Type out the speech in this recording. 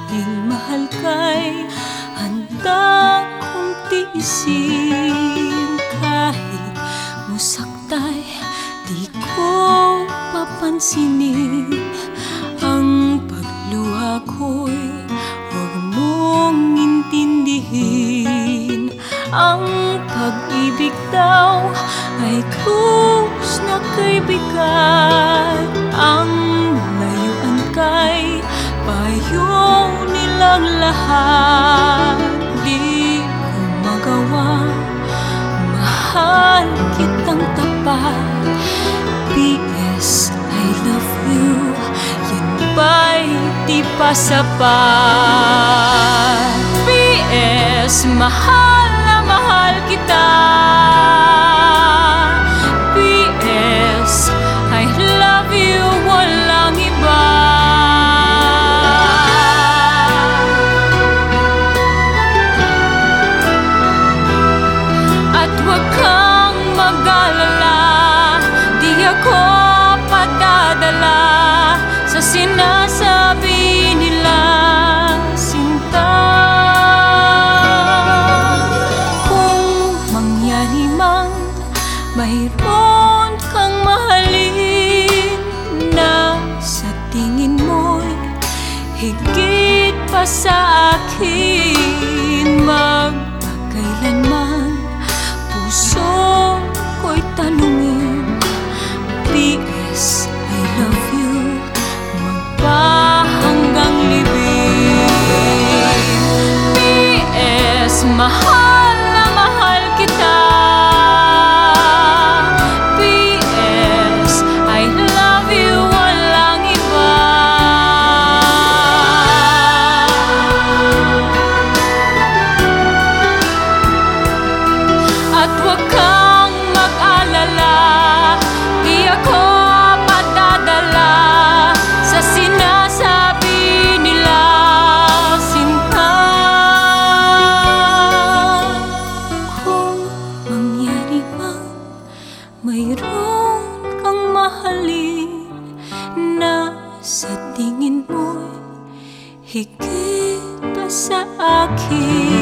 dahil mahal ka'y handa kong tiisin. Kahit musaktay, di ko papansinin ang pagluha ko'y huwag mong intindihin. Ang pag-ibig daw ay krus na kay bigat, ang layuan kay payo nilang lahat. Di ko magawa, mahal kitang tapat. P.S. I love you, yun ba'y di pa sapat? P.S. mahal na mahal kita. P.S. I love you, walang iba. At huwag kang mag-alala, di ako padadala sa sinasabi nila, sinta. Kung mangyari mang mayroon kang mahalin na sa tingin mo'y higit pa sa akin, magpakailanman puso ko'y tanungin. P.S. I love you, magpahanggang libing. P.S. mahal na mahal kita. P.S. I love you, walang iba. At huwag kang mag-alala, di ako padadala sa sinasabi nila, sinta. Kung mangyari mang mayroon kang mahalin na sa tingin mo'y higit pa sa akin,